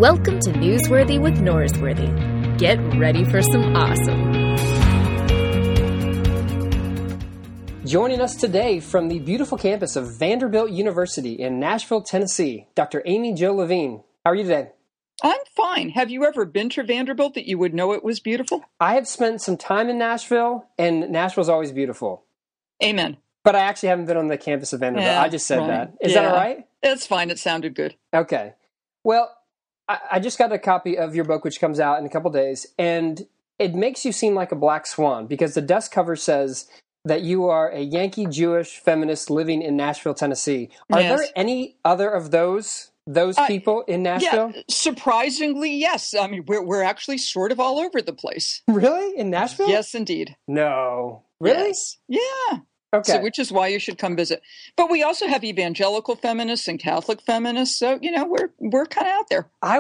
Welcome to Newsworthy with Norsworthy. Get ready for some awesome. Joining us today from the beautiful campus of Vanderbilt University in Nashville, Tennessee, Dr. Amy Jo Levine. How are you today? I'm fine. Have you ever been to Vanderbilt that you would know it was beautiful? I have spent some time in Nashville, and Nashville's always beautiful. Amen. But I actually haven't been on the campus of Vanderbilt. I just said that. Is that all right? It's fine. It sounded good. Okay. Well, I just got a copy of your book, which comes out in a couple days, and it makes you seem like a black swan because the dust cover says that you are a Yankee Jewish feminist living in Nashville, Tennessee. Are there any other of those people in Nashville? Yeah, surprisingly, yes. I mean, we're actually sort of all over the place. Really? In Nashville? Yes, indeed. No. Really? Yes. Yeah. Okay. So, which is why you should come visit. But we also have evangelical feminists and Catholic feminists. So, we're kind of out there. I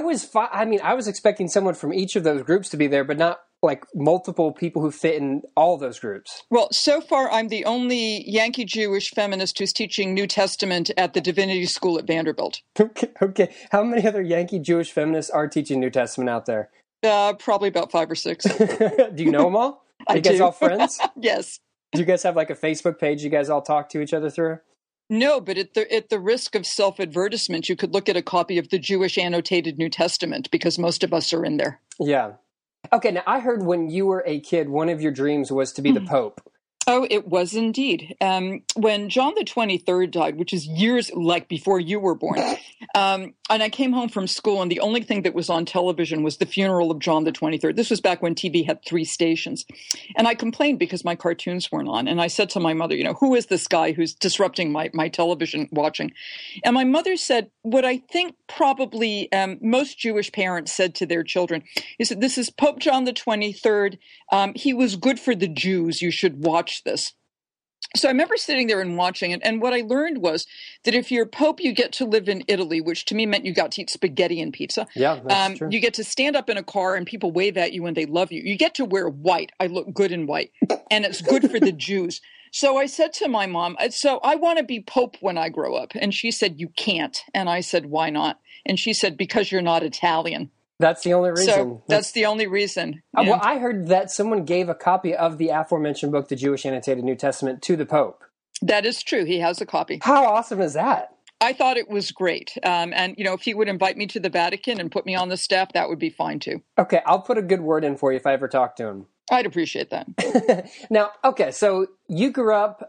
was expecting someone from each of those groups to be there, but not like multiple people who fit in all those groups. Well, so far, I'm the only Yankee Jewish feminist who's teaching New Testament at the Divinity School at Vanderbilt. Okay. How many other Yankee Jewish feminists are teaching New Testament out there? Probably about 5 or 6. Do you know them all? Are you guys all friends? Yes. Do you guys have like a Facebook page you guys all talk to each other through? No, but at the risk of self-advertisement, you could look at a copy of the Jewish Annotated New Testament because most of us are in there. Yeah. Okay, now I heard when you were a kid, one of your dreams was to be the Pope. Oh, it was indeed. When John the 23rd died, which is years like before you were born, and I came home from school, and the only thing that was on television was the funeral of John the 23rd. This was back when TV had 3 stations. And I complained because my cartoons weren't on. And I said to my mother, who is this guy who's disrupting my television watching? And my mother said what I think probably most Jewish parents said to their children. He said, this is Pope John the 23rd. He was good for the Jews. You should watch this. So I remember sitting there and watching it, and what I learned was that if you're Pope, you get to live in Italy, which to me meant you got to eat spaghetti and pizza. Yeah, that's true. You get to stand up in a car and people wave at you and they love you. You get to wear white. I look good in white, and it's good for the Jews. So I said to my mom, so I want to be Pope when I grow up. And she said, you can't. And I said, why not? And she said, because you're not Italian. That's the only reason. So that's the only reason. Well, I heard that someone gave a copy of the aforementioned book, the Jewish Annotated New Testament, to the Pope. That is true. He has a copy. How awesome is that? I thought it was great. And, if he would invite me to the Vatican and put me on the staff, that would be fine, too. Okay, I'll put a good word in for you if I ever talk to him. I'd appreciate that. Now, okay, so you grew up,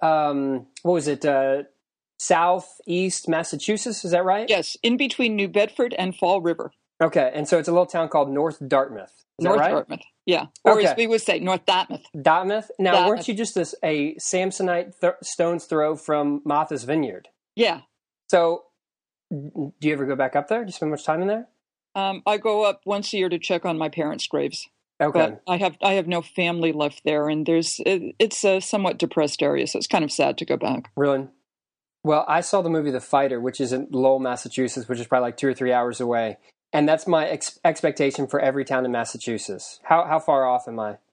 southeast Massachusetts, is that right? Yes, in between New Bedford and Fall River. Okay, and so it's a little town called North Dartmouth. Is North that right? Dartmouth, yeah. Or as we would say, North Dartmouth. Dartmouth? Now, Dartmouth. Weren't you just a Samsonite stone's throw from Martha's Vineyard? Yeah. So, do you ever go back up there? Do you spend much time in there? I go up once a year to check on my parents' graves. Okay. But I have no family left there, and it's a somewhat depressed area, so it's kind of sad to go back. Really? Well, I saw the movie The Fighter, which is in Lowell, Massachusetts, which is probably like 2 or 3 hours away. And that's my expectation for every town in Massachusetts. How far off am I?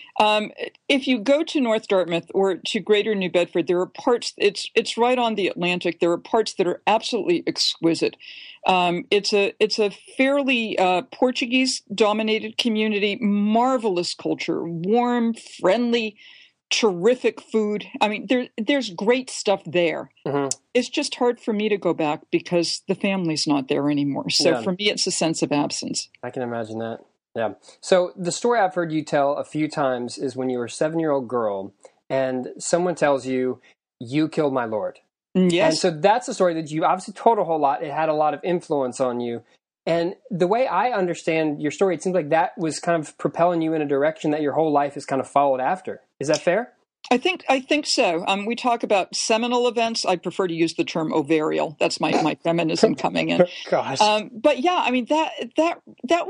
If you go to North Dartmouth or to Greater New Bedford, there are parts. It's right on the Atlantic. There are parts that are absolutely exquisite. It's a fairly Portuguese-dominated community. Marvelous culture, warm, friendly, terrific food. I mean, there's great stuff there. Mm-hmm. It's just hard for me to go back because the family's not there anymore. So for me, it's a sense of absence. I can imagine that. Yeah. So the story I've heard you tell a few times is when you were a 7-year-old girl and someone tells you, you killed my Lord. Yes. And so that's a story that you obviously told a whole lot. It had a lot of influence on you. And the way I understand your story, it seems like that was kind of propelling you in a direction that your whole life has kind of followed after. Is that fair? I think so. We talk about seminal events. I prefer to use the term ovarial. That's my feminism coming in. Gosh. But yeah, I mean that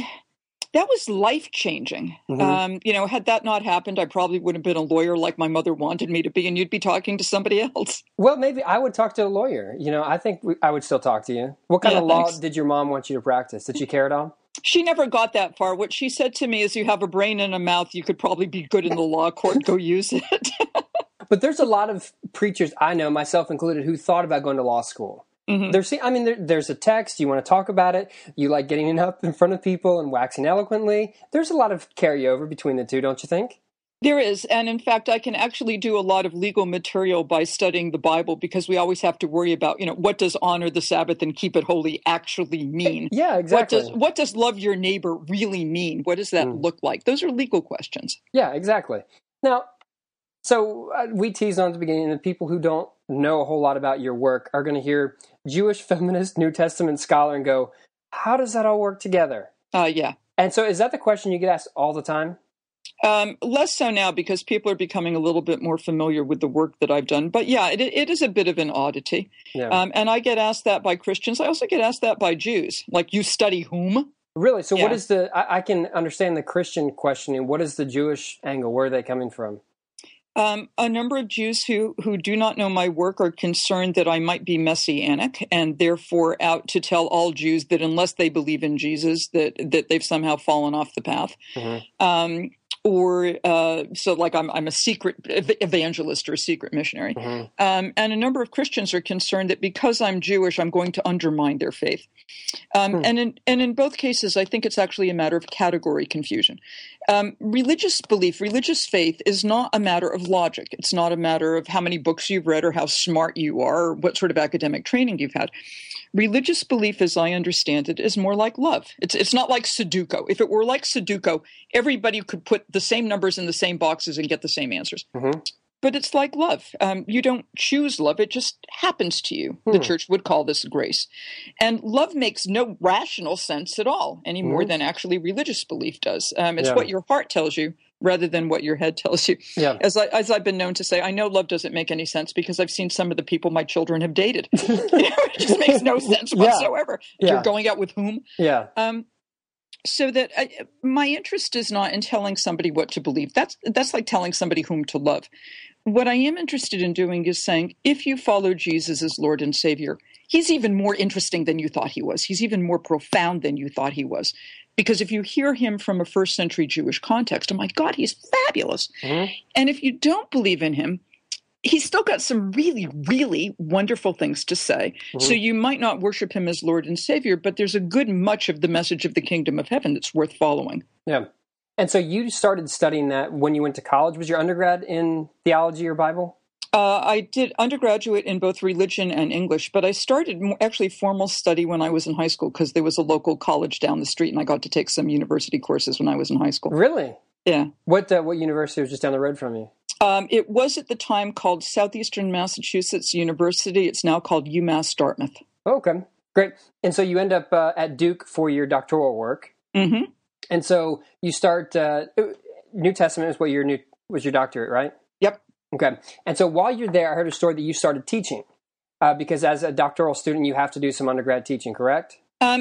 was life changing. Mm-hmm. Had that not happened, I probably would have been a lawyer like my mother wanted me to be, and you'd be talking to somebody else. Well, maybe I would talk to a lawyer. I think I would still talk to you. What kind of law did your mom want you to practice? Did she care at all? She never got that far. What she said to me is, you have a brain and a mouth. You could probably be good in the law court. Go use it. But there's a lot of preachers I know, myself included, who thought about going to law school. Mhm. There's a text. You want to talk about it. You like getting up in front of people and waxing eloquently. There's a lot of carryover between the two, don't you think? There is. And in fact, I can actually do a lot of legal material by studying the Bible, because we always have to worry about, what does honor the Sabbath and keep it holy actually mean? Yeah, exactly. What does love your neighbor really mean? What does that look like? Those are legal questions. Yeah, exactly. Now, so we teased on at the beginning that people who don't know a whole lot about your work are going to hear Jewish feminist New Testament scholar and go, how does that all work together? Yeah. And so is that the question you get asked all the time? Less so now, because people are becoming a little bit more familiar with the work that I've done. But yeah, it is a bit of an oddity. Yeah. And I get asked that by Christians. I also get asked that by Jews. Like, you study whom? Really? So Yeah. what is I can understand the Christian questioning. What is the Jewish angle? Where are they coming from? A number of Jews who do not know my work are concerned that I might be messianic, and therefore out to tell all Jews that unless they believe in Jesus, that they've somehow fallen off the path. Mm-hmm. So like I'm a secret evangelist or a secret missionary. Mm-hmm. And a number of Christians are concerned that because I'm Jewish, I'm going to undermine their faith. And in both cases, I think it's actually a matter of category confusion. Religious belief, religious faith is not a matter of logic. It's not a matter of how many books you've read or how smart you are or what sort of academic training you've had. Religious belief, as I understand it, is more like love. It's not like Sudoku. If it were like Sudoku, everybody could put the same numbers in the same boxes and get the same answers. Mm-hmm. But it's like love. You don't choose love. It just happens to you. The church would call this grace. And love makes no rational sense at all, any more than actually religious belief does. It's what your heart tells you rather than what your head tells you. Yeah. As I've been known to say, I know love doesn't make any sense because I've seen some of the people my children have dated. It just makes no sense whatsoever. Yeah. You're going out with whom? Yeah. So that my interest is not in telling somebody what to believe. That's like telling somebody whom to love. What I am interested in doing is saying, if you follow Jesus as Lord and Savior, he's even more interesting than you thought he was. He's even more profound than you thought he was. Because if you hear him from a first century Jewish context, oh my God, he's fabulous. Mm-hmm. And if you don't believe in him, he's still got some really, really wonderful things to say. Mm-hmm. So you might not worship him as Lord and Savior, but there's a good much of the message of the kingdom of heaven that's worth following. Yeah. And so you started studying that when you went to college. Was your undergrad in theology or Bible? I did undergraduate in both religion and English, but I started actually formal study when I was in high school because there was a local college down the street, and I got to take some university courses when I was in high school. Really? Yeah. What university was just down the road from you? It was at the time called Southeastern Massachusetts University. It's now called UMass Dartmouth. Okay, great. And so you end up at Duke for your doctoral work. Mm-hmm. And so you start New Testament is what was your doctorate, right? Yep. Okay. And so while you're there, I heard a story that you started teaching because as a doctoral student, you have to do some undergrad teaching, correct?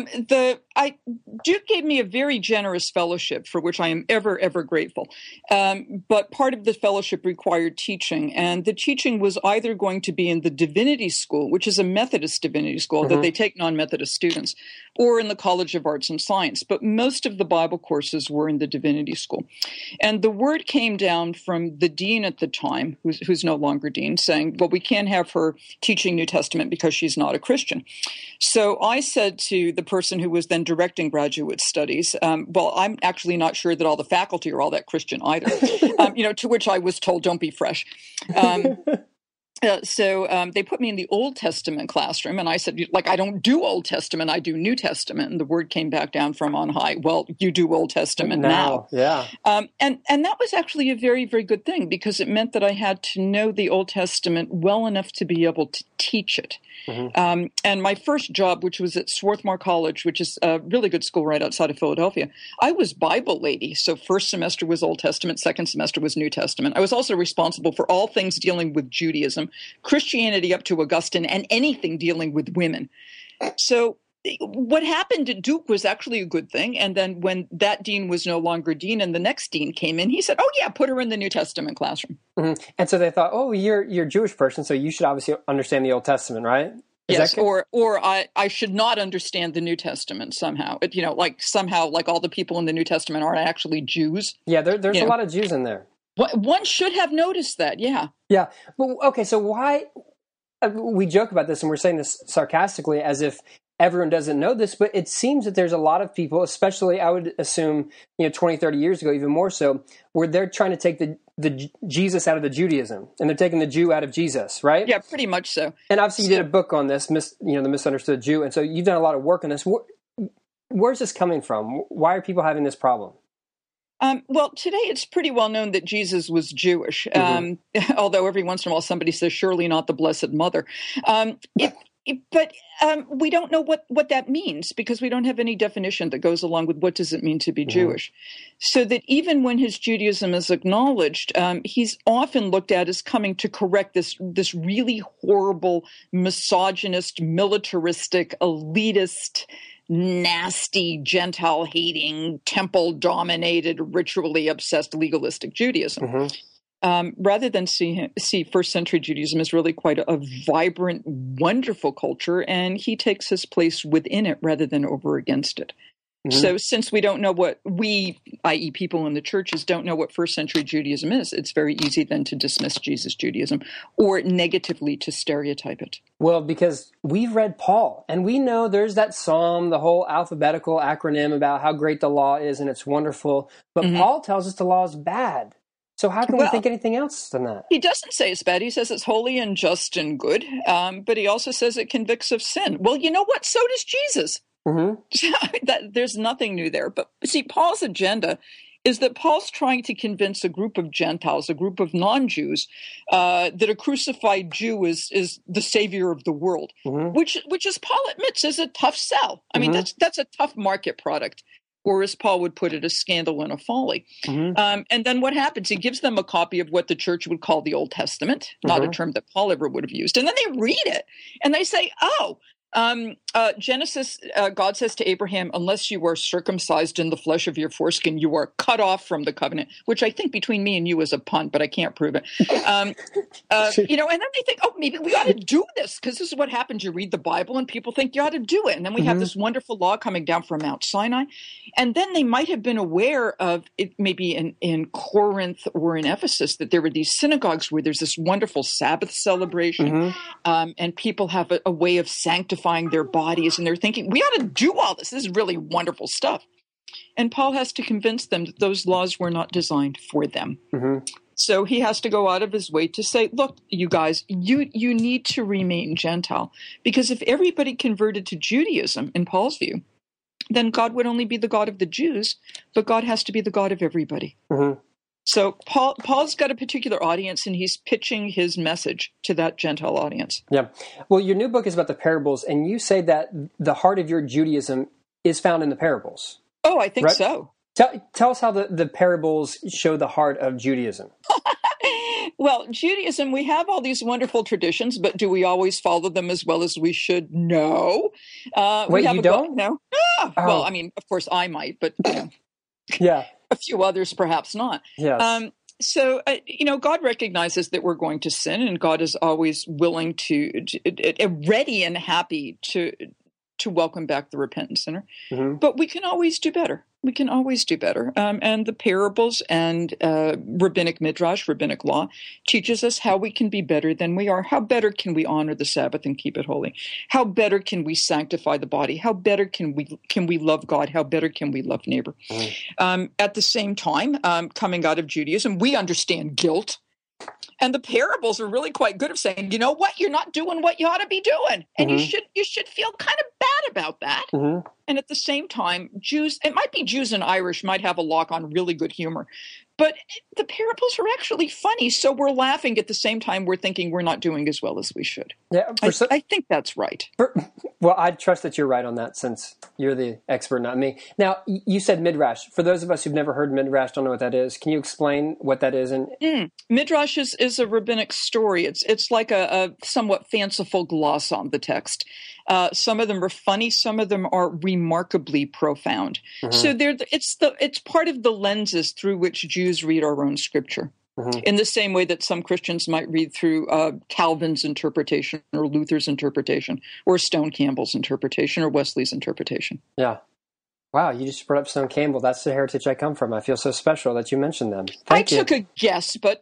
Duke gave me a very generous fellowship for which I am ever, ever grateful. But part of the fellowship required teaching, and the teaching was either going to be in the divinity school, which is a Methodist divinity school that they take non-Methodist students, or in the College of Arts and Science. But most of the Bible courses were in the divinity school. And the word came down from the dean at the time, who's no longer dean, saying, well, we can't have her teaching New Testament because she's not a Christian. So I said to the person who was then directing graduate studies, well, I'm actually not sure that all the faculty are all that Christian either, to which I was told, don't be fresh. So they put me in the Old Testament classroom, and I said, I don't do Old Testament, I do New Testament. And the word came back down from on high, well, you do Old Testament now. Yeah. And that was actually a very, very good thing because it meant that I had to know the Old Testament well enough to be able to teach it. Mm-hmm. And my first job, which was at Swarthmore College, which is a really good school right outside of Philadelphia, I was Bible lady. So first semester was Old Testament, second semester was New Testament. I was also responsible for all things dealing with Judaism, Christianity up to Augustine, and anything dealing with women. So what happened at Duke was actually a good thing. And then when that dean was no longer dean and the next dean came in, he said, oh, yeah, put her in the New Testament classroom. Mm-hmm. And so they thought, oh, you're a Jewish person, so you should obviously understand the Old Testament, right? Yes, or I should not understand the New Testament somehow. Somehow all the people in the New Testament aren't actually Jews. Yeah, there's a lot of Jews in there. One should have noticed that, yeah. Yeah. Well, okay, so why we joke about this and we're saying this sarcastically as if everyone doesn't know this, but it seems that there's a lot of people, especially I would assume, 20, 30 years ago, even more so, where they're trying to take the Jesus out of the Judaism and they're taking the Jew out of Jesus, right? Yeah, pretty much so. And obviously you did a book on this, the Misunderstood Jew. And so you've done a lot of work on this. Where's this coming from? Why are people having this problem? Well, today it's pretty well known that Jesus was Jewish, although every once in a while somebody says, surely not the Blessed Mother. But we don't know what that means because we don't have any definition that goes along with what does it mean to be Jewish. So that even when his Judaism is acknowledged, he's often looked at as coming to correct this really horrible, misogynist, militaristic, elitist, nasty, Gentile-hating, temple-dominated, ritually obsessed, legalistic Judaism. Rather than see first century Judaism as really quite a vibrant, wonderful culture, and he takes his place within it rather than over against it. So since we don't know what we, i.e. people in the churches, don't know what first century Judaism is, it's very easy then to dismiss Jesus' Judaism or negatively to stereotype it. Well, because we've read Paul, and we know there's that psalm, the whole alphabetical acronym about how great the law is and it's wonderful, but Paul tells us the law is bad. So how can we think anything else than that? He doesn't say it's bad. He says it's holy and just and good, but he also says it convicts of sin. Well, you know what? So does Jesus. There's nothing new there. But see, Paul's agenda is that Paul's trying to convince a group of Gentiles, a group of non-Jews, that a crucified Jew is the savior of the world, which as Paul admits is a tough sell. I mean, that's a tough market product. Or as Paul would put it, a scandal and a folly. And then what happens? He gives them a copy of what the church would call the Old Testament, not a term that Paul ever would have used. And then they read it and they say, Genesis, God says to Abraham, unless you are circumcised in the flesh of your foreskin, you are cut off from the covenant, which I think between me and you is a pun, but I can't prove it. And then they think, maybe we ought to do this because this is what happens. You read the Bible and people think you ought to do it. And then we have this wonderful law coming down from Mount Sinai. And then they might have been aware of it, maybe in Corinth or in Ephesus, that there were these synagogues where there's this wonderful Sabbath celebration and people have a way of sanctifying their bodies. And they're thinking, we ought to do all this. This is really wonderful stuff. And Paul has to convince them that those laws were not designed for them. So he has to go out of his way to say, look, you guys, you need to remain Gentile. Because if everybody converted to Judaism, in Paul's view, then God would only be the God of the Jews, but God has to be the God of everybody. So Paul's got a particular audience, and he's pitching his message to that Gentile audience. Yeah. Well, your new book is about the parables, and you say that the heart of your Judaism is found in the parables. Oh, I think so. Tell us how the parables show the heart of Judaism. Well, Judaism, we have all these wonderful traditions, but do we always follow them as well as we should? No. Wait, you don't? No. Well, I mean, of course I might, but yeah. A few others perhaps not. Yes. So, God recognizes that we're going to sin, and God is always willing to ready and happy to welcome back the repentant sinner. But we can always do better. We can always do better. And the parables and rabbinic midrash, rabbinic law, teaches us how we can be better than we are. How better can we honor the Sabbath and keep it holy? How better can we sanctify the body? How better can we love God? How better can we love neighbor? At the same time, coming out of Judaism, we understand guilt. And the parables are really quite good at saying, you know what, you're not doing what you ought to be doing. And you should feel kind of bad about that. And at the same time, Jews, it might be Jews and Irish might have a lock on really good humor. But the parables are actually funny, so we're laughing at the same time we're thinking we're not doing as well as we should. Yeah, I think that's right. Well, I trust that you're right on that since you're the expert, not me. Now, you said midrash. For those of us who've never heard midrash, don't know what that is. Can you explain what that is? Midrash is a rabbinic story. It's like a somewhat fanciful gloss on the text. Some of them are funny. Some of them are remarkably profound. So it's part of the lenses through which Jews read our own scripture. In the same way that some Christians might read through Calvin's interpretation or Luther's interpretation or Stone Campbell's interpretation or Wesley's interpretation. Yeah. Wow, you just brought up Stone Campbell. That's the heritage I come from. I feel so special that you mentioned them. I took a guess, but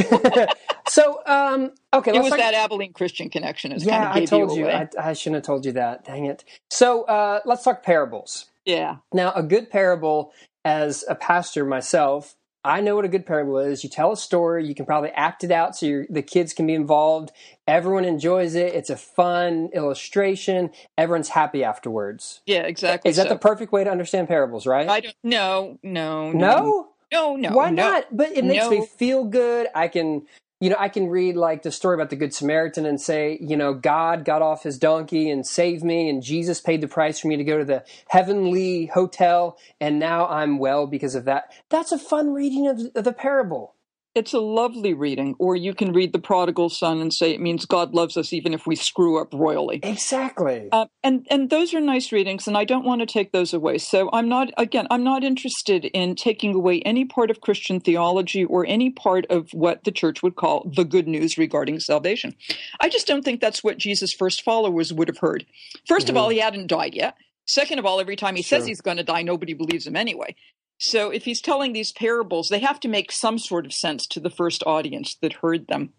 So, okay, it was that Abilene Christian connection. Yeah, I told you. I shouldn't have told you that. Dang it. So, let's talk parables. Yeah. Now, a good parable, as a pastor myself, I know what a good parable is. You tell a story, you can probably act it out so the kids can be involved. Everyone enjoys it. It's a fun illustration. Everyone's happy afterwards. Yeah, exactly. Is that the perfect way to understand parables, right? I don't. No. No? Why not? But it makes me feel good. I can read like the story about the Good Samaritan and say, God got off his donkey and saved me, and Jesus paid the price for me to go to the heavenly hotel, and now I'm well because of that. That's a fun reading of the parable. It's a lovely reading. Or you can read The Prodigal Son and say it means God loves us even if we screw up royally. Exactly. And those are nice readings, and I don't want to take those away. So I'm not interested in taking away any part of Christian theology or any part of what the church would call the good news regarding salvation. I just don't think that's what Jesus' first followers would have heard. First of all, he hadn't died yet. Second of all, every time he says he's going to die, nobody believes him anyway. So if he's telling these parables, they have to make some sort of sense to the first audience that heard them.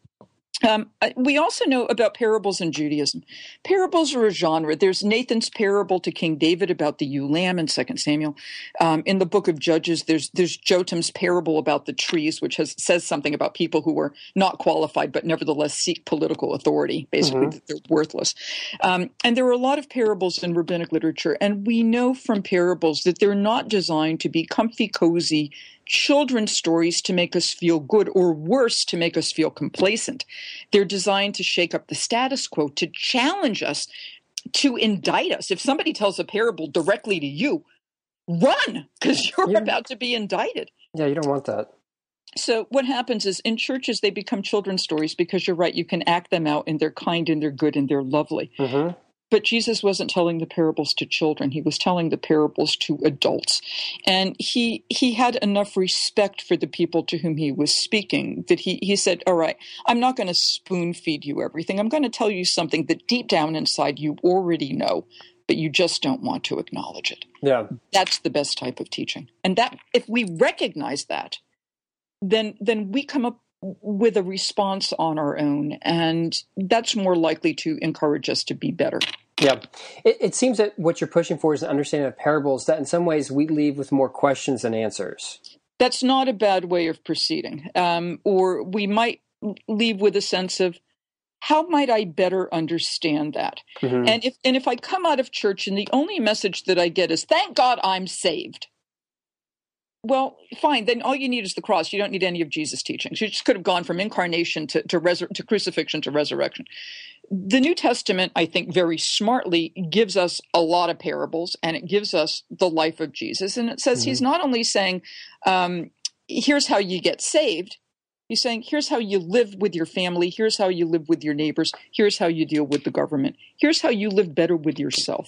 We also know about parables in Judaism. Parables are a genre. There's Nathan's parable to King David about the ewe lamb in 2 Samuel. In the book of Judges, there's Jotam's parable about the trees, which says something about people who were not qualified but nevertheless seek political authority, basically that they're worthless. And there are a lot of parables in rabbinic literature, and we know from parables that they're not designed to be comfy, cozy children's stories to make us feel good, or worse, to make us feel complacent. They're designed to shake up the status quo, to challenge us, to indict us. If somebody tells a parable directly to you, run, because you're about to be indicted. Yeah, you don't want that. So what happens is in churches, they become children's stories because you're right, you can act them out and they're kind and they're good and they're lovely. But Jesus wasn't telling the parables to children. He was telling the parables to adults. And he had enough respect for the people to whom he was speaking that he said, all right, I'm not going to spoon feed you everything. I'm going to tell you something that deep down inside you already know, but you just don't want to acknowledge it. Yeah. That's the best type of teaching. And that if we recognize that, then we come up with a response on our own, and that's more likely to encourage us to be better. Yeah. It seems that what you're pushing for is an understanding of parables that in some ways we leave with more questions than answers. That's not a bad way of proceeding. Or we might leave with a sense of, how might I better understand that? And if I come out of church and the only message that I get is, thank God I'm saved. Well, fine. Then all you need is the cross. You don't need any of Jesus' teachings. You just could have gone from incarnation to crucifixion to resurrection. The New Testament, I think, very smartly gives us a lot of parables, and it gives us the life of Jesus. And it says he's not only saying, here's how you get saved. He's saying, here's how you live with your family. Here's how you live with your neighbors. Here's how you deal with the government. Here's how you live better with yourself.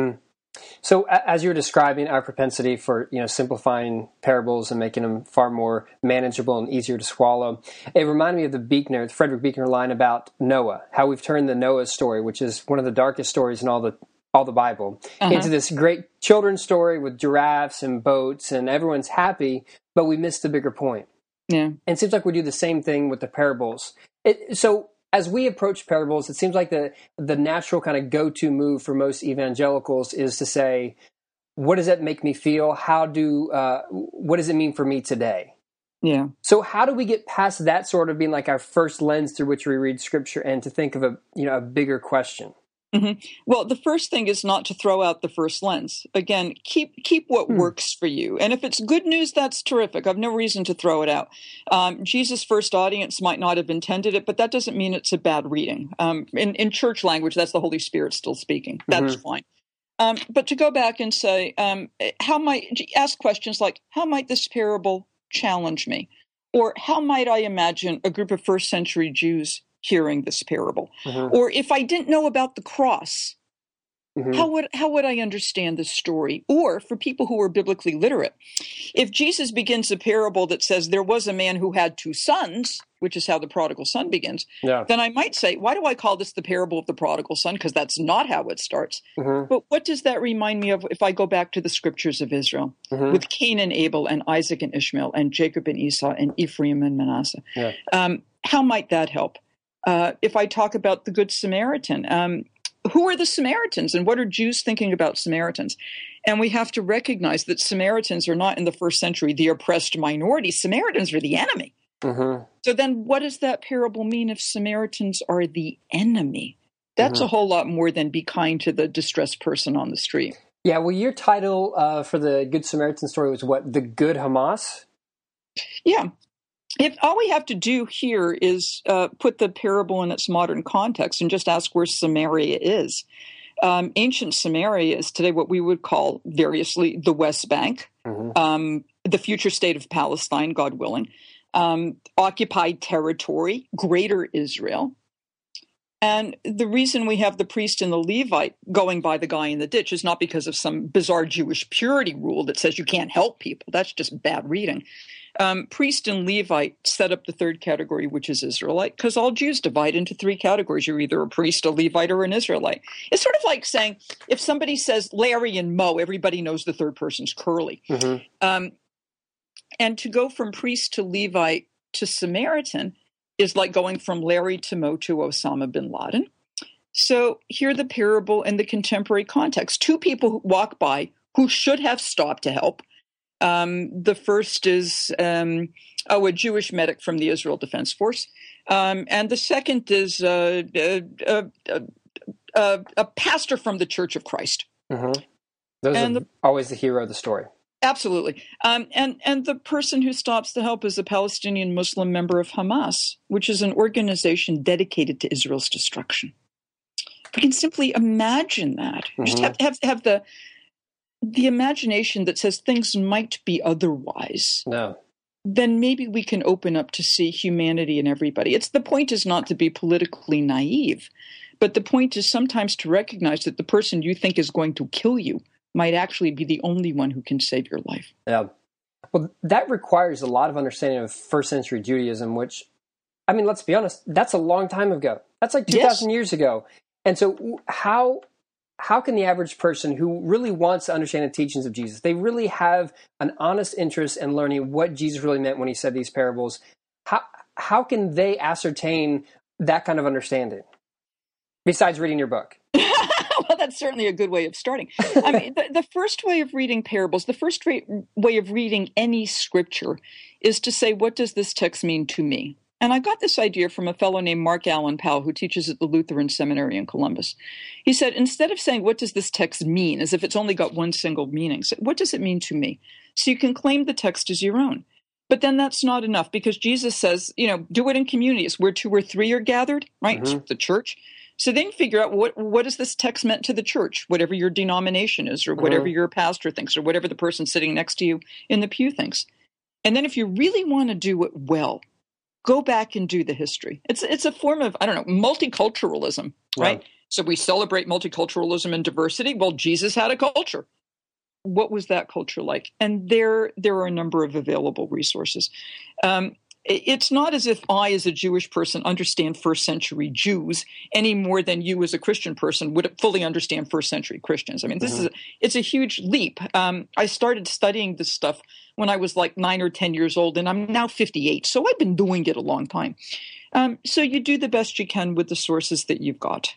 So as you're describing our propensity for, simplifying parables and making them far more manageable and easier to swallow, it reminded me of the Frederick Buechner line about Noah, how we've turned the Noah story, which is one of the darkest stories in all the Bible, into this great children's story with giraffes and boats, and everyone's happy, but we missed the bigger point. Yeah. And it seems like we do the same thing with the parables. So as we approach parables, it seems like the natural kind of go-to move for most evangelicals is to say, what does that make me feel? What does it mean for me today? Yeah. So how do we get past that sort of being like our first lens through which we read Scripture and to think of a bigger question? Well, the first thing is not to throw out the first lens. Again, keep what works for you. And if it's good news, that's terrific. I've no reason to throw it out. Jesus' first audience might not have intended it, but that doesn't mean it's a bad reading. In church language, that's the Holy Spirit still speaking. That's fine. But to go back and say, ask questions like, how might this parable challenge me? Or how might I imagine a group of first century Jews hearing this parable? Or if I didn't know about the cross, how would I understand this story? Or for people who are biblically literate, if Jesus begins a parable that says there was a man who had two sons, which is how the prodigal son begins, Yeah. then I might say, why do I call this the parable of the prodigal son? Because that's not how it starts. But what does that remind me of if I go back to the scriptures of Israel with Cain and Abel and Isaac and Ishmael and Jacob and Esau and Ephraim and Manasseh? Yeah. How might that help? If I talk about the Good Samaritan, who are the Samaritans and what are Jews thinking about Samaritans? And we have to recognize that Samaritans are not in the first century the oppressed minority. Samaritans are the enemy. So then what does that parable mean if Samaritans are the enemy? That's a whole lot more than be kind to the distressed person on the street. Yeah, well, your title for the Good Samaritan story was what? The Good Hamas? Yeah. If all we have to do here is put the parable in its modern context and just ask where Samaria is. Ancient Samaria is today what we would call variously the West Bank, the future state of Palestine, God willing, occupied territory, Greater Israel. And the reason we have the priest and the Levite going by the guy in the ditch is not because of some bizarre Jewish purity rule that says you can't help people. That's just bad reading. Priest and Levite set up the third category, which is Israelite, because all Jews divide into three categories. You're either a priest, a Levite, or an Israelite. It's sort of like saying, if somebody says Larry and Moe, everybody knows the third person's Curly. And to go from priest to Levite to Samaritan is like going from Larry to Moe to Osama bin Laden. So here the parable in the contemporary context. Two people who walk by who should have stopped to help. The first is a Jewish medic from the Israel Defense Force. And the second is a pastor from the Church of Christ. Those are always the hero of the story. Absolutely. And the person who stops to help is a Palestinian Muslim member of Hamas, which is an organization dedicated to Israel's destruction. We can simply imagine that. Just have the imagination that says things might be otherwise. No. Then maybe we can open up to see humanity in everybody. The point is not to be politically naive, but the point is sometimes to recognize that the person you think is going to kill you might actually be the only one who can save your life. Yeah. Well, that requires a lot of understanding of first century Judaism, which, I mean, let's be honest, that's a long time ago. That's like 2,000 years ago. And so how can the average person who really wants to understand the teachings of Jesus, they really have an honest interest in learning what Jesus really meant when he said these parables, how can they ascertain that kind of understanding besides reading your book? Well, that's certainly a good way of starting. I mean, the first way of reading parables, the first way of reading any scripture is to say, what does this text mean to me? And I got this idea from a fellow named Mark Allen Powell, who teaches at the Lutheran Seminary in Columbus. He said, instead of saying, what does this text mean, as if it's only got one single meaning, say, what does it mean to me? So you can claim the text as your own. But then that's not enough, because Jesus says, do it in communities where 2 or 3 are gathered, right? The church. So then figure out what is this text meant to the church, whatever your denomination is, or whatever your pastor thinks, or whatever the person sitting next to you in the pew thinks. And then if you really want to do it well, go back and do the history. It's a form of, multiculturalism, right? So we celebrate multiculturalism and diversity. Well, Jesus had a culture. What was that culture like? And there are a number of available resources. It's not as if I, as a Jewish person, understand first century Jews any more than you, as a Christian person, would fully understand first century Christians. I mean, it's a huge leap. I started studying this stuff when I was like 9 or 10 years old, and I'm now 58. So I've been doing it a long time. So you do the best you can with the sources that you've got.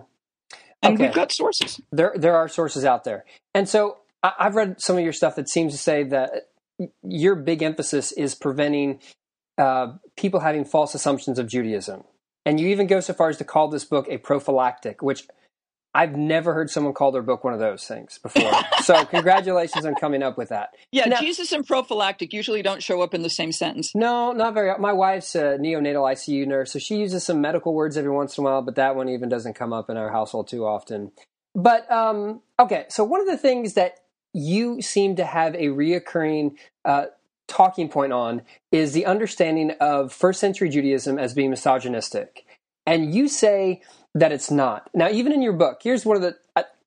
And we've got sources. There are sources out there. And so I've read some of your stuff that seems to say that your big emphasis is preventing people having false assumptions of Judaism. And you even go so far as to call this book a prophylactic, which I've never heard someone call their book one of those things before. So congratulations on coming up with that. Yeah, now, Jesus and prophylactic usually don't show up in the same sentence. No, not very. My wife's a neonatal ICU nurse, so she uses some medical words every once in a while, but that one even doesn't come up in our household too often. But, okay, so one of the things that you seem to have a reoccurring talking point on is the understanding of first century Judaism as being misogynistic. And you say that it's not. Now, even in your book, here's one of the...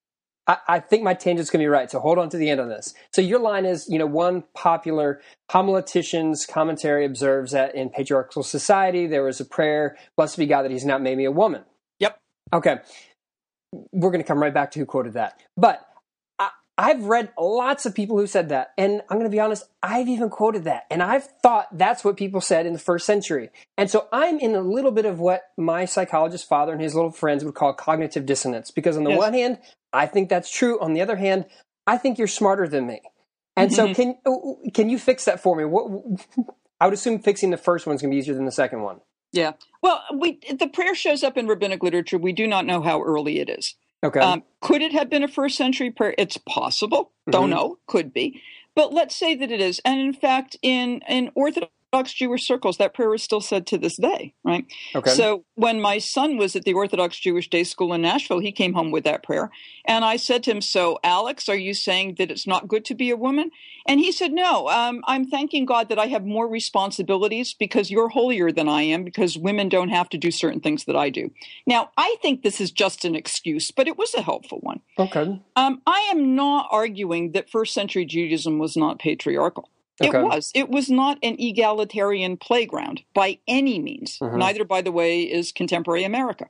I think my tangent's going to be right, so hold on to the end on this. So your line is, one popular homiletician's commentary observes that in patriarchal society, there was a prayer, blessed be God that he's not made me a woman. Yep. Okay. We're going to come right back to who quoted that. But I've read lots of people who said that, and I'm going to be honest, I've even quoted that, and I've thought that's what people said in the first century. And so I'm in a little bit of what my psychologist father and his little friends would call cognitive dissonance, because on the one hand, I think that's true. On the other hand, I think you're smarter than me. And so can you fix that for me? I would assume fixing the first one's going to be easier than the second one. Yeah. Well, the prayer shows up in rabbinic literature. We do not know how early it is. Okay. Could it have been a first century prayer? It's possible. Don't know. Could be. But let's say that it is. And in fact, in Orthodox Jewish circles, that prayer is still said to this day, right? Okay. So when my son was at the Orthodox Jewish Day School in Nashville, he came home with that prayer. And I said to him, so Alex, are you saying that it's not good to be a woman? And he said, no, I'm thanking God that I have more responsibilities because you're holier than I am, because women don't have to do certain things that I do. Now, I think this is just an excuse, but it was a helpful one. Okay. I am not arguing that first century Judaism was not patriarchal. Okay. It was not an egalitarian playground by any means. Neither, by the way, is contemporary America.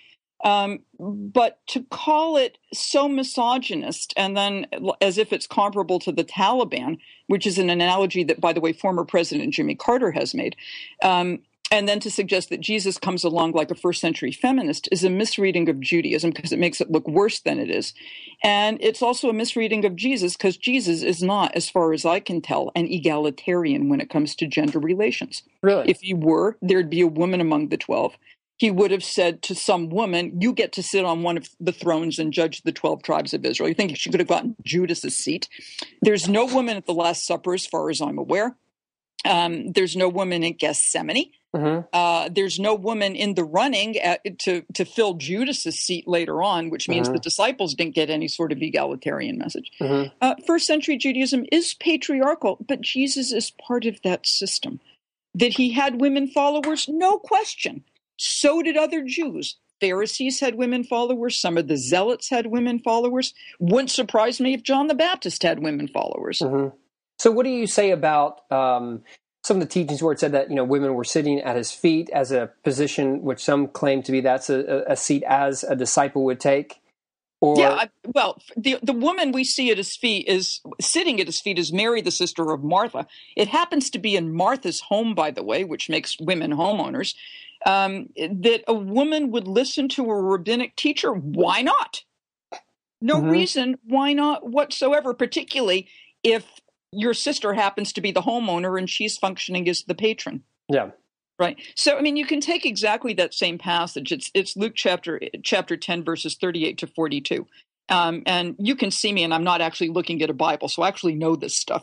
But to call it so misogynist, and then as if it's comparable to the Taliban, which is an analogy that, by the way, former President Jimmy Carter has made, and then to suggest that Jesus comes along like a first century feminist is a misreading of Judaism, because it makes it look worse than it is. And it's also a misreading of Jesus, because Jesus is not, as far as I can tell, an egalitarian when it comes to gender relations. Really? If he were, there'd be a woman among the 12. He would have said to some woman, you get to sit on one of the thrones and judge the 12 tribes of Israel. You think she could have gotten Judas's seat? There's no woman at the Last Supper, as far as I'm aware. There's no woman in Gethsemane. There's no woman in the running to fill Judas's seat later on, which means the disciples didn't get any sort of egalitarian message. First century Judaism is patriarchal, but Jesus is part of that system. That he had women followers, no question. So did other Jews. Pharisees had women followers. Some of the Zealots had women followers. Wouldn't surprise me if John the Baptist had women followers. So what do you say about some of the teachings where it said that, women were sitting at his feet as a position which some claim to be that's a seat as a disciple would take? Or... Yeah, the woman we see at his feet is sitting at his feet is Mary, the sister of Martha. It happens to be in Martha's home, by the way, which makes women homeowners. That a woman would listen to a rabbinic teacher. Why not? No reason. Why not whatsoever, particularly if your sister happens to be the homeowner and she's functioning as the patron. Yeah. Right. So, you can take exactly that same passage. It's Luke chapter 10, verses 38 to 42. And you can see me, and I'm not actually looking at a Bible, so I actually know this stuff.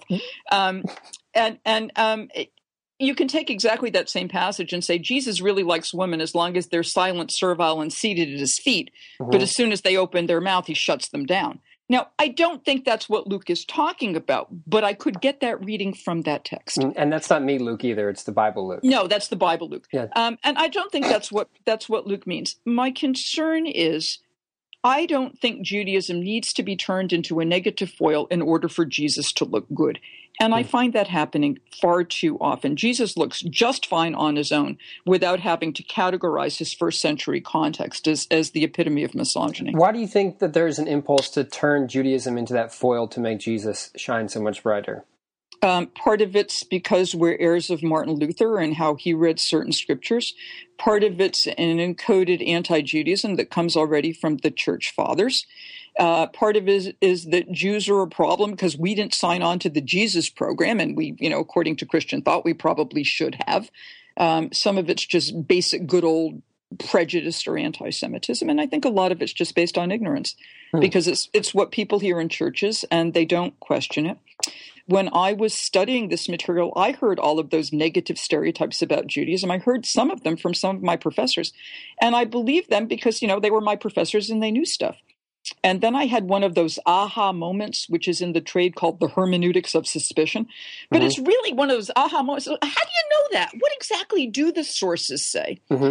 You can take exactly that same passage and say Jesus really likes women as long as they're silent, servile, and seated at his feet. But as soon as they open their mouth, he shuts them down. Now, I don't think that's what Luke is talking about, but I could get that reading from that text. And that's not me, Luke, either. It's the Bible, Luke. No, that's the Bible, Luke. Yeah. And I don't think that's what Luke means. My concern is I don't think Judaism needs to be turned into a negative foil in order for Jesus to look good. And I find that happening far too often. Jesus looks just fine on his own without having to categorize his first century context as the epitome of misogyny. Why do you think that there's an impulse to turn Judaism into that foil to make Jesus shine so much brighter? Part of it's because we're heirs of Martin Luther and how he read certain scriptures. Part of it's an encoded anti-Judaism that comes already from the church fathers. Part of it is that Jews are a problem because we didn't sign on to the Jesus program, and we, according to Christian thought, we probably should have. Some of it's just basic good old prejudice or anti-Semitism, and I think a lot of it's just based on ignorance because it's what people hear in churches, and they don't question it. When I was studying this material, I heard all of those negative stereotypes about Judaism. I heard some of them from some of my professors, and I believed them because, they were my professors and they knew stuff. And then I had one of those aha moments, which is in the trade called the hermeneutics of suspicion. But it's really one of those aha moments. How do you know that? What exactly do the sources say?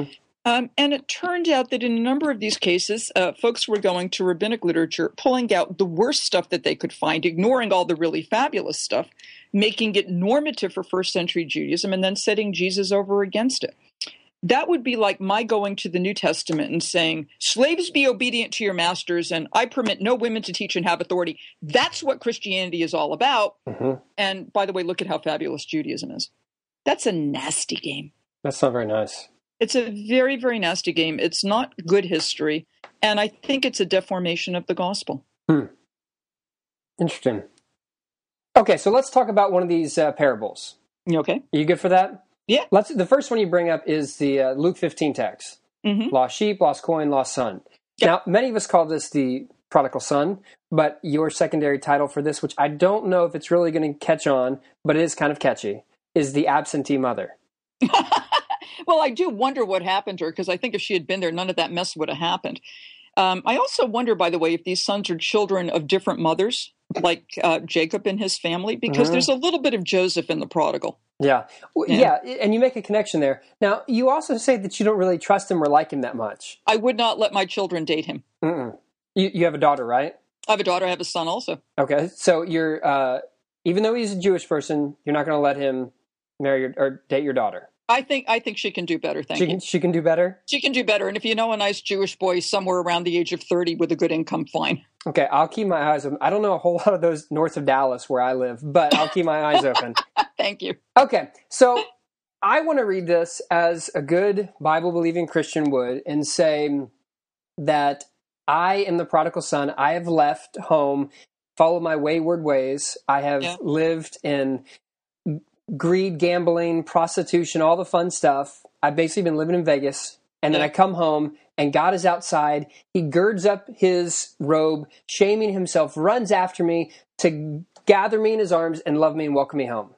And it turned out that in a number of these cases, folks were going to rabbinic literature, pulling out the worst stuff that they could find, ignoring all the really fabulous stuff, making it normative for first century Judaism, and then setting Jesus over against it. That would be like my going to the New Testament and saying, slaves be obedient to your masters, and I permit no women to teach and have authority. That's what Christianity is all about. Mm-hmm. And by the way, look at how fabulous Judaism is. That's a nasty game. That's not very nice. It's a very, very nasty game. It's not good history. And I think it's a deformation of the gospel. Interesting. Okay, so let's talk about one of these parables. Okay. Are you good for that? Yeah. The first one you bring up is the Luke 15 text. Mm-hmm. Lost sheep, lost coin, lost son. Yep. Now, many of us call this the prodigal son, but your secondary title for this, which I don't know if it's really going to catch on, but it is kind of catchy, is the absentee mother. Well, I do wonder what happened to her, because I think if she had been there, none of that mess would have happened. I also wonder, by the way, if these sons are children of different mothers, like Jacob and his family, because there's a little bit of Joseph in the prodigal. Yeah. Yeah, and you make a connection there. Now, you also say that you don't really trust him or like him that much. I would not let my children date him. You have a daughter, right? I have a daughter. I have a son also. Okay, so you're even though he's a Jewish person, you're not going to let him marry or date your daughter. I think she can do better. She can do better? She can do better. And if you know a nice Jewish boy somewhere around the age of 30 with a good income, fine. Okay, I'll keep my eyes open. I don't know a whole lot of those north of Dallas where I live, but I'll keep my eyes open. Thank you. Okay, so I want to read this as a good Bible-believing Christian would and say that I am the prodigal son. I have left home, followed my wayward ways. I have lived in greed, gambling, prostitution, all the fun stuff. I've basically been living in Vegas. And then I come home and God is outside. He girds up his robe, shaming himself, runs after me to gather me in his arms and love me and welcome me home.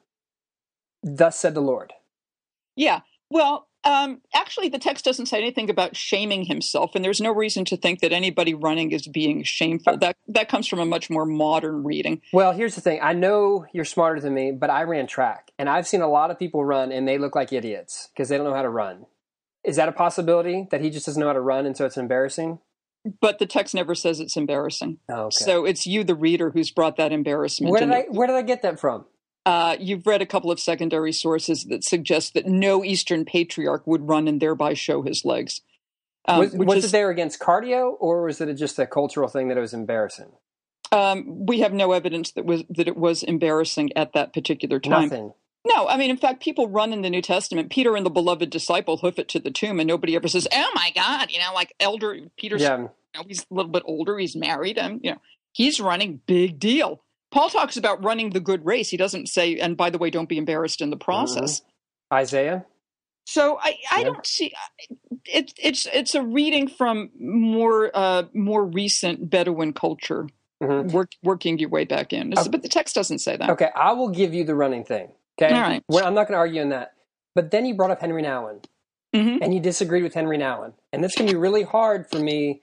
Thus said the Lord. Yeah. Well, actually, the text doesn't say anything about shaming himself, and there's no reason to think that anybody running is being shameful. That comes from a much more modern reading. Well, here's the thing. I know you're smarter than me, but I ran track, and I've seen a lot of people run, and they look like idiots because they don't know how to run. Is that a possibility, that he just doesn't know how to run, and so it's embarrassing? But the text never says it's embarrassing. Oh, okay. So it's you, the reader, who's brought that embarrassment. Where did I get that from? You've read a couple of secondary sources that suggest that no Eastern patriarch would run and thereby show his legs. Was it there against cardio, or was it just a cultural thing that it was embarrassing? We have no evidence that it was embarrassing at that particular time. Nothing. No, I mean, in fact, people run in the New Testament. Peter and the beloved disciple hoof it to the tomb, and nobody ever says, "Oh my God!" Like elder Peter's. Yeah. He's a little bit older. He's married, and he's running. Big deal. Paul talks about running the good race. He doesn't say, and by the way, don't be embarrassed in the process. Isaiah? So I don't see it's a reading from more recent Bedouin culture, working your way back in. But the text doesn't say that. Okay, I will give you the running thing. Okay, all right. I'm not going to argue on that. But then you brought up Henry Nouwen, and you disagreed with Henry Nouwen, and this can be really hard for me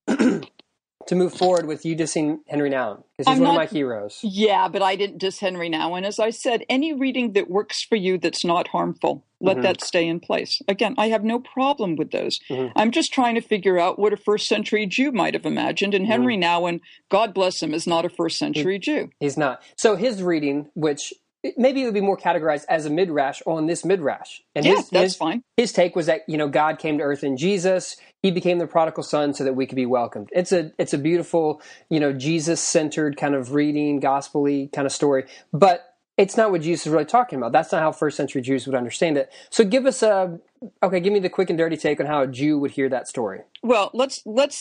to move forward with you dissing Henry Nouwen, because he's one of my heroes. Yeah, but I didn't diss Henry Nouwen. As I said, any reading that works for you that's not harmful, let that stay in place. Again, I have no problem with those. I'm just trying to figure out what a first century Jew might have imagined, and Henry Nouwen, God bless him, is not a first century Jew. He's not. So his reading, which maybe it would be more categorized as a midrash on this midrash. And that's fine. His take was that, God came to earth in Jesus. He became the prodigal son so that we could be welcomed. It's a beautiful, Jesus-centered kind of reading, gospel-y kind of story. But it's not what Jesus is really talking about. That's not how first century Jews would understand it. So give me the quick and dirty take on how a Jew would hear that story. Well, let's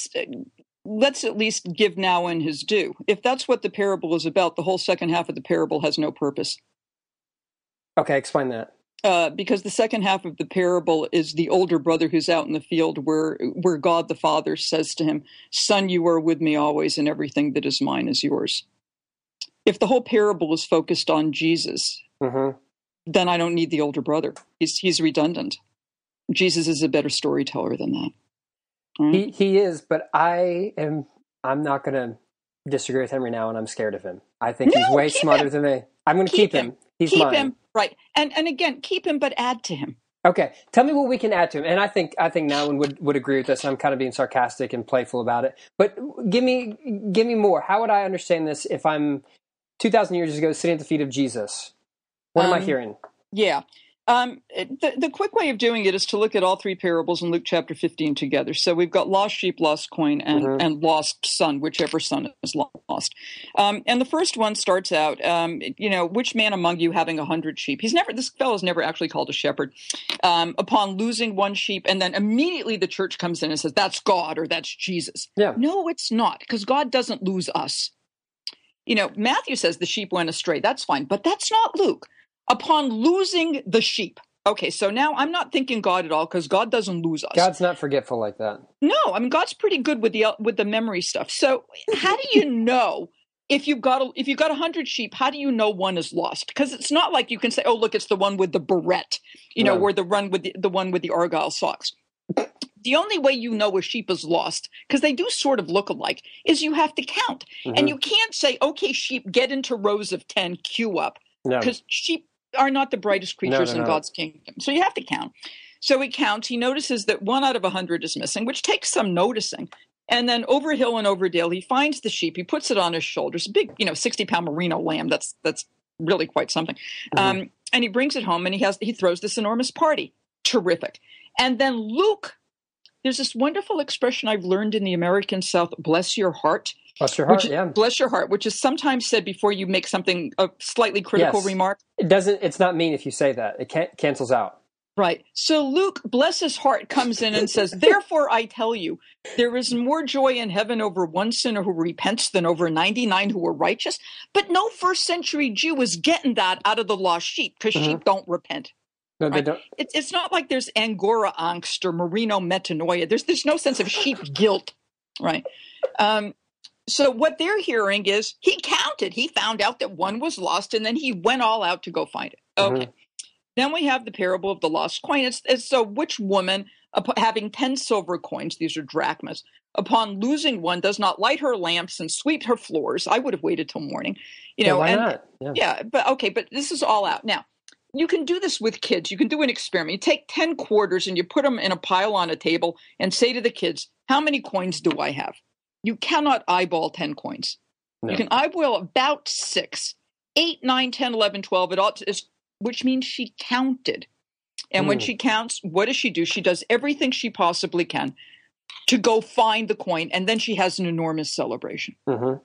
at least give Nouwen his due. If that's what the parable is about, the whole second half of the parable has no purpose. Okay, explain that. Because the second half of the parable is the older brother who's out in the field where God the Father says to him, "Son, you are with me always, and everything that is mine is yours." If the whole parable is focused on Jesus, then I don't need the older brother. He's redundant. Jesus is a better storyteller than that. Right? He is, but I'm not going to disagree with Henry now, and I'm scared of him. I think he's way smarter than me. I'm going to keep him. He's mine. Him, right. And again, keep him, but add to him. Okay, tell me what we can add to him. And I think Nowin would agree with this. I'm kind of being sarcastic and playful about it. But give me more. How would I understand this if I'm 2,000 years ago sitting at the feet of Jesus? What am I hearing? Yeah. The quick way of doing it is to look at all three parables in Luke chapter 15 together. So we've got lost sheep, lost coin, and lost son, whichever son is lost. And the first one starts out, which man among you having 100 sheep? This fellow's never actually called a shepherd. Upon losing one sheep, and then immediately the church comes in and says, that's God or that's Jesus. Yeah. No, it's not, because God doesn't lose us. Matthew says the sheep went astray. That's fine, but that's not Luke. Upon losing the sheep. Okay, so now I'm not thinking God at all because God doesn't lose us. God's not forgetful like that. No, I mean God's pretty good with the memory stuff. So how do you know if you've got 100 sheep? How do you know one is lost? Because it's not like you can say, oh look, it's the one with the beret, or the one with the Argyle socks. The only way you know a sheep is lost, because they do sort of look alike, is you have to count, and you can't say, okay, sheep, get into rows of 10, queue up, because sheep are not the brightest creatures in God's kingdom. So you have to count. So he counts. He notices that 1 out of 100 is missing, which takes some noticing. And then over hill and over dale, he finds the sheep. He puts it on his shoulders, a big, 60-pound merino lamb. That's really quite something. And he brings it home, and he throws this enormous party. Terrific. And then Luke, there's this wonderful expression I've learned in the American South, bless your heart. Bless your heart, Bless your heart, which is sometimes said before you make something a slightly critical remark. It's not mean if you say that. It cancels out. Right. So Luke, bless his heart, comes in and says, therefore I tell you, there is more joy in heaven over one sinner who repents than over 99 who are righteous. But no first century Jew is getting that out of the lost sheep, because sheep don't repent. No, they don't. It's not like there's Angora angst or merino metanoia. There's no sense of sheep guilt, right? So what they're hearing is he counted. He found out that one was lost, and then he went all out to go find it. Okay. Then we have the parable of the lost coin. It's so which woman, having 10 silver coins, these are drachmas, upon losing one, does not light her lamps and sweep her floors? I would have waited till morning. Why not? But this is all out. Now, you can do this with kids. You can do an experiment. You take 10 quarters and you put them in a pile on a table and say to the kids, how many coins do I have? You cannot eyeball 10 coins. No. You can eyeball about 6, 8, 9, 10, 11, 12, which means she counted. And when she counts, what does she do? She does everything she possibly can to go find the coin, and then she has an enormous celebration.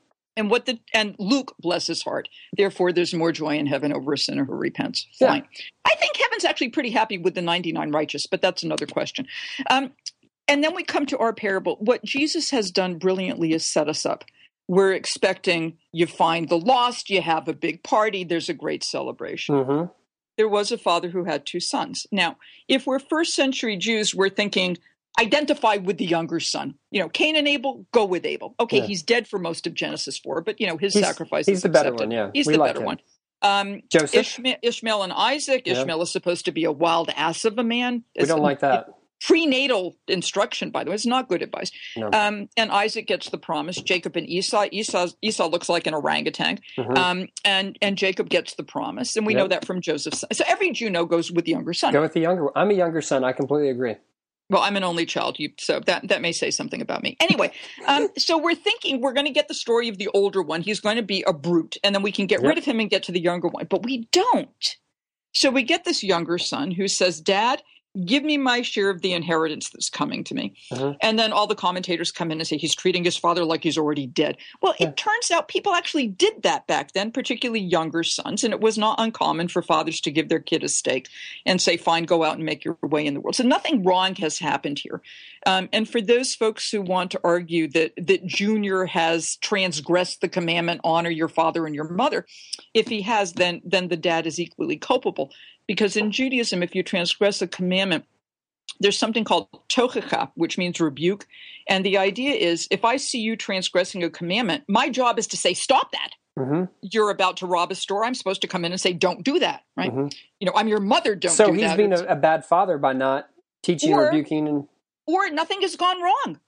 And Luke, bless his heart, therefore there's more joy in heaven over a sinner who repents. Fine. I think heaven's actually pretty happy with the 99 righteous, but that's another question. And then we come to our parable. What Jesus has done brilliantly is set us up. We're expecting you find the lost, you have a big party, there's a great celebration. There was a father who had 2 sons. Now, if we're first century Jews, we're thinking, identify with the younger son. Cain and Abel, go with Abel. Okay, he's dead for most of Genesis 4, but, his sacrifice is accepted. He's the better one, He's the better one. Joseph? Ishmael and Isaac. Ishmael is supposed to be a wild ass of a man. We don't like that. Prenatal instruction, by the way. It's not good advice. No. And Isaac gets the promise. Jacob and Esau. Esau looks like an orangutan. And Jacob gets the promise. And we know that from Joseph. So every Jew goes with the younger son. Go with the younger one. I'm a younger son. I completely agree. Well, I'm an only child, so that may say something about me. Anyway, so we're thinking we're going to get the story of the older one. He's going to be a brute, and then we can get rid of him and get to the younger one. But we don't. So we get this younger son who says, Dad, give me my share of the inheritance that's coming to me. And then all the commentators come in and say he's treating his father like he's already dead. Well, it turns out people actually did that back then, particularly younger sons, and it was not uncommon for fathers to give their kid a stake and say, fine, go out and make your way in the world. So nothing wrong has happened here. And for those folks who want to argue that Junior has transgressed the commandment, honor your father and your mother, if he has, then the dad is equally culpable. Because in Judaism, if you transgress a commandment, there's something called tochacha, which means rebuke. And the idea is, if I see you transgressing a commandment, my job is to say, stop that. You're about to rob a store. I'm supposed to come in and say, don't do that, right? I'm your mother, don't do that. So he's being a bad father by not teaching, rebuking. Or nothing has gone wrong.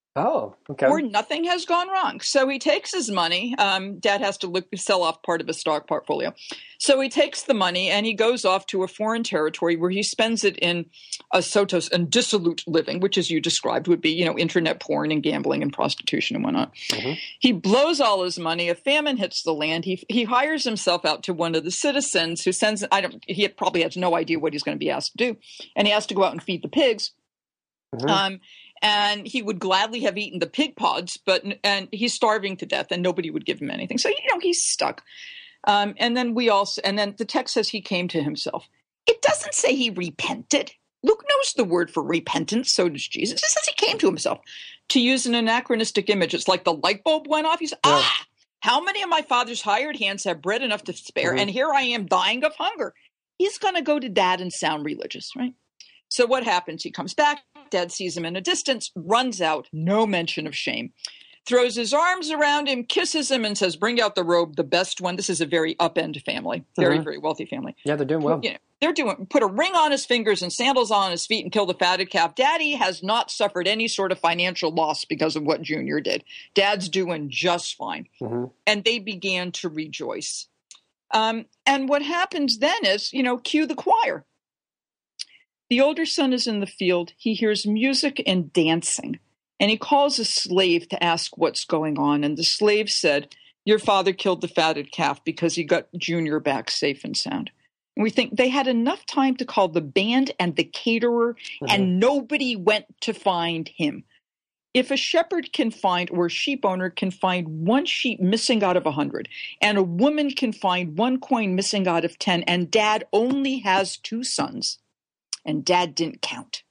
Oh, okay. Or nothing has gone wrong. So he takes his money. Dad has to sell off part of his stock portfolio. So he takes the money and he goes off to a foreign territory where he spends it in sotos and dissolute living, which, as you described, would be, internet porn and gambling and prostitution and whatnot. Mm-hmm. He blows all his money. A famine hits the land. He hires himself out to one of the citizens who sends. He probably has no idea what he's going to be asked to do, and he has to go out and feed the pigs. Mm-hmm. And he would gladly have eaten the pig pods, and he's starving to death, and nobody would give him anything. So he's stuck. And then the text says he came to himself. It doesn't say he repented. Luke knows the word for repentance. So does Jesus. It says he came to himself. To use an anachronistic image, it's like the light bulb went off. He's how many of my father's hired hands have bread enough to spare? Mm-hmm. And here I am dying of hunger. He's going to go to Dad and sound religious, right? So what happens? He comes back. Dad sees him in a distance, runs out, no mention of shame, throws his arms around him, kisses him, and says, "Bring out the robe, the best one." This is a very upend family, very, mm-hmm. very wealthy family. Yeah, they're doing well. Put a ring on his fingers and sandals on his feet and kill the fatted calf. Daddy has not suffered any sort of financial loss because of what Junior did. Dad's doing just fine. Mm-hmm. And they began to rejoice. And what happens then is, cue the choir. The older son is in the field. He hears music and dancing, and he calls a slave to ask what's going on. And the slave said, "Your father killed the fatted calf because he got Junior back safe and sound." And we think they had enough time to call the band and the caterer, mm-hmm. and nobody went to find him. If a shepherd can find, or a sheep owner can find one sheep missing out of 100, and a woman can find one coin missing out of 10, and Dad only has 2 sons, and Dad didn't count.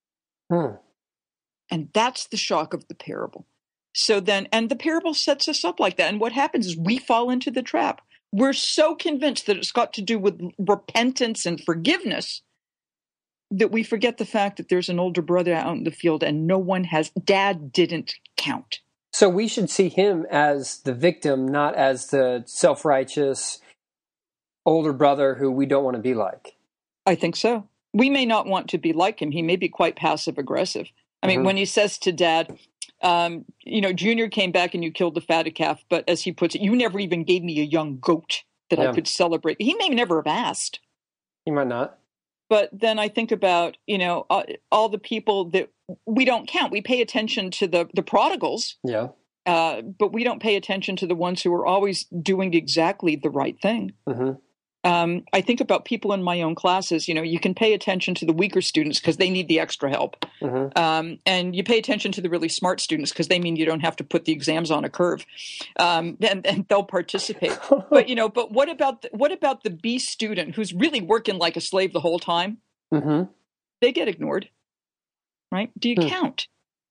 And that's the shock of the parable. So then, and the parable sets us up like that. And what happens is we fall into the trap. We're so convinced that it's got to do with repentance and forgiveness that we forget the fact that there's an older brother out in the field and Dad didn't count. So we should see him as the victim, not as the self-righteous older brother who we don't want to be like. I think so. We may not want to be like him. He may be quite passive-aggressive. I mean, mm-hmm. when he says to Dad, Junior came back and you killed the fatted calf, but as he puts it, you never even gave me a young goat that I could celebrate. He may never have asked. He might not. But then I think about, all the people that we don't count. We pay attention to the prodigals. Yeah. But we don't pay attention to the ones who are always doing exactly the right thing. Mm-hmm. I think about people in my own classes. You can pay attention to the weaker students because they need the extra help. Mm-hmm. And you pay attention to the really smart students because they mean you don't have to put the exams on a curve. And they'll participate. But what about the B student who's really working like a slave the whole time? Mm-hmm. They get ignored, right? Do you count?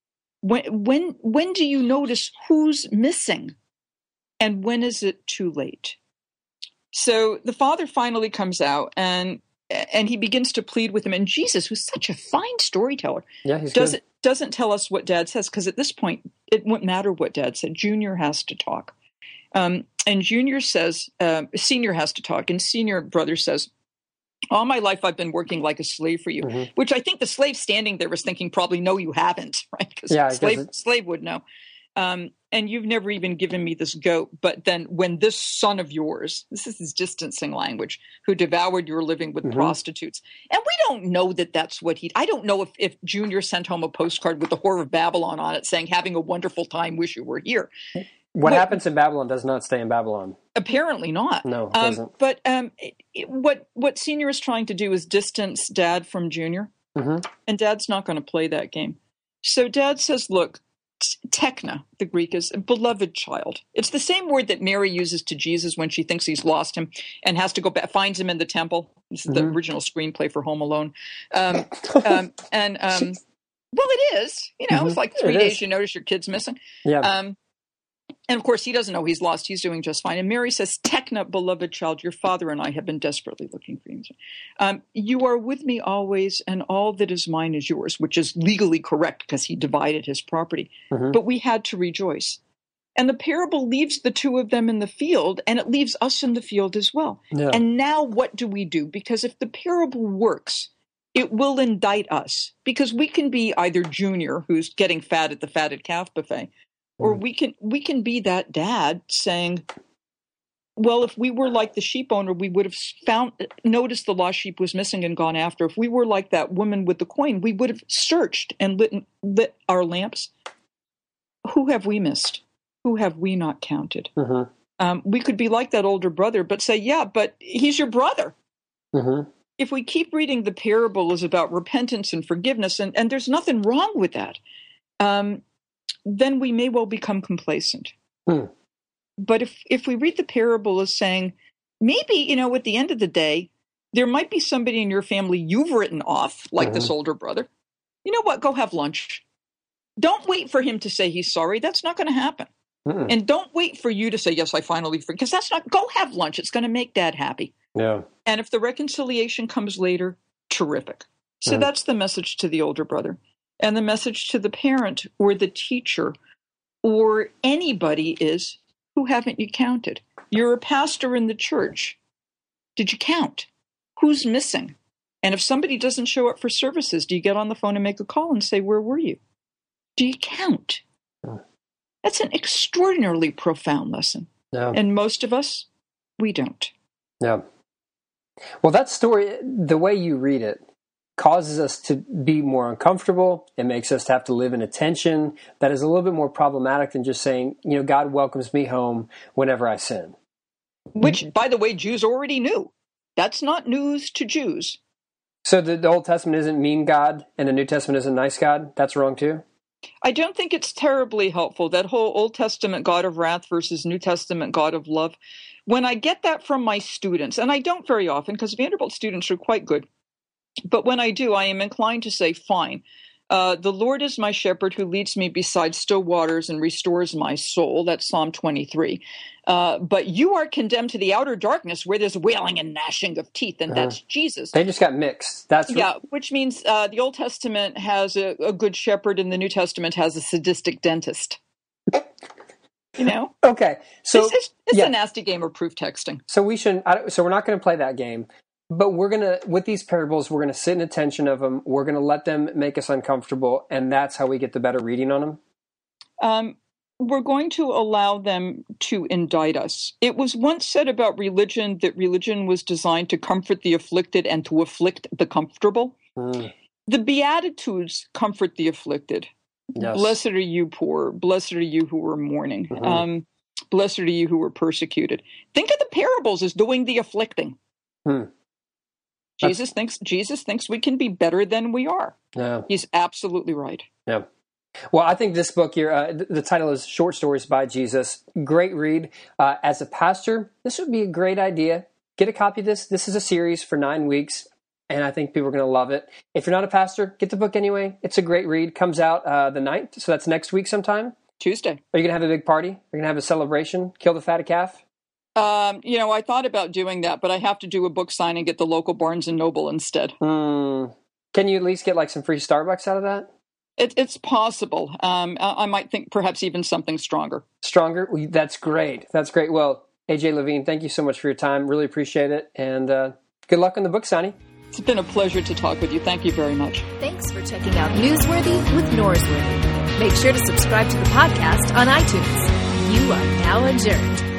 When do you notice who's missing? And when is it too late? So the father finally comes out and he begins to plead with him. And Jesus, who's such a fine storyteller, doesn't tell us what Dad says, because at this point, it wouldn't matter what Dad said. Junior has to talk. And Junior says, Senior has to talk. And Senior brother says, "All my life I've been working like a slave for you," mm-hmm. which I think the slave standing there was thinking probably, no, you haven't, right? Because slave would know. And you've never even given me this goat. But then when this son of yours, this is his distancing language, who devoured your living with mm-hmm. prostitutes. And we don't know that that's what I don't know if Junior sent home a postcard with the Whore of Babylon on it saying, "Having a wonderful time, wish you were here." What happens in Babylon does not stay in Babylon. Apparently not. No, it doesn't. But what Senior is trying to do is distance Dad from Junior. Mm-hmm. And Dad's not going to play that game. So Dad says, look, Tekna, the Greek, is a beloved child. It's the same word that Mary uses to Jesus when she thinks he's lost him and has to go back, finds him in the temple. This is the original screenplay for Home Alone. Well, it is. Mm-hmm. It's like 3 days you notice your kid's missing. Yeah. And of course, he doesn't know he's lost. He's doing just fine. And Mary says, Tekna, beloved child, your father and I have been desperately looking for you. You are with me always, and all that is mine is yours, which is legally correct because he divided his property. Mm-hmm. But we had to rejoice. And the parable leaves the two of them in the field, and it leaves us in the field as well. Yeah. And now what do we do? Because if the parable works, it will indict us, because we can be either Junior, who's getting fat at the fatted calf buffet, or we can be that dad saying, well, if we were like the sheep owner, we would have noticed the lost sheep was missing and gone after. If we were like that woman with the coin, we would have searched and lit our lamps. Who have we missed? Who have we not counted? Mm-hmm. We could be like that older brother, but say, yeah, but he's your brother. Mm-hmm. If we keep reading the parables about repentance and forgiveness, and there's nothing wrong with that, then we may well become complacent. But if we read the parable as saying, maybe, at the end of the day, there might be somebody in your family you've written off, like this older brother. You know what? Go have lunch. Don't wait for him to say he's sorry. That's not going to happen. And don't wait for you to say, yes, I finally forgive. Because that's not, go have lunch. It's going to make Dad happy. Yeah. And if the reconciliation comes later, terrific. So that's the message to the older brother. And the message to the parent or the teacher or anybody is, who haven't you counted? You're a pastor in the church. Did you count? Who's missing? And if somebody doesn't show up for services, do you get on the phone and make a call and say, where were you? Do you count? That's an extraordinarily profound lesson. Yeah. And most of us, we don't. Yeah. Well, that story, the way you read it, causes us to be more uncomfortable. It makes us have to live in a tension that is a little bit more problematic than just saying, God welcomes me home whenever I sin. Which, by the way, Jews already knew. That's not news to Jews. So the Old Testament isn't mean God and the New Testament isn't nice God? That's wrong too? I don't think it's terribly helpful, that whole Old Testament God of wrath versus New Testament God of love. When I get that from my students, and I don't very often because Vanderbilt students are quite good, but when I do, I am inclined to say, fine, the Lord is my shepherd who leads me beside still waters and restores my soul. That's Psalm 23. But you are condemned to the outer darkness where there's wailing and gnashing of teeth, and that's Jesus. They just got mixed. Which means the Old Testament has a good shepherd and the New Testament has a sadistic dentist. Okay. So it's a nasty game of proof texting. So we're not going to play that game. But with these parables, we're going to sit in attention of them. We're going to let them make us uncomfortable, and that's how we get the better reading on them? We're going to allow them to indict us. It was once said about religion that religion was designed to comfort the afflicted and to afflict the comfortable. The Beatitudes comfort the afflicted. Yes. Blessed are you poor. Blessed are you who are mourning. Blessed are you who are persecuted. Think of the parables as doing the afflicting. Jesus thinks we can be better than we are. Yeah. He's absolutely right. Yeah. Well, I think this book here, the title is Short Stories by Jesus. Great read. As a pastor, this would be a great idea. Get a copy of this. This is a series for 9 weeks, and I think people are going to love it. If you're not a pastor, get the book anyway. It's a great read. Comes out the 9th, so that's next week sometime. Tuesday. Are you going to have a big party? Are you going to have a celebration? Kill the fatted calf? I thought about doing that, but I have to do a book sign and get the local Barnes & Noble instead. Can you at least get some free Starbucks out of that? It's possible. I might think perhaps even something stronger. Stronger? That's great. That's great. Well, AJ Levine, thank you so much for your time. Really appreciate it. And good luck on the book signing. It's been a pleasure to talk with you. Thank you very much. Thanks for checking out Newsworthy with Norsworthy. Make sure to subscribe to the podcast on iTunes. You are now adjourned.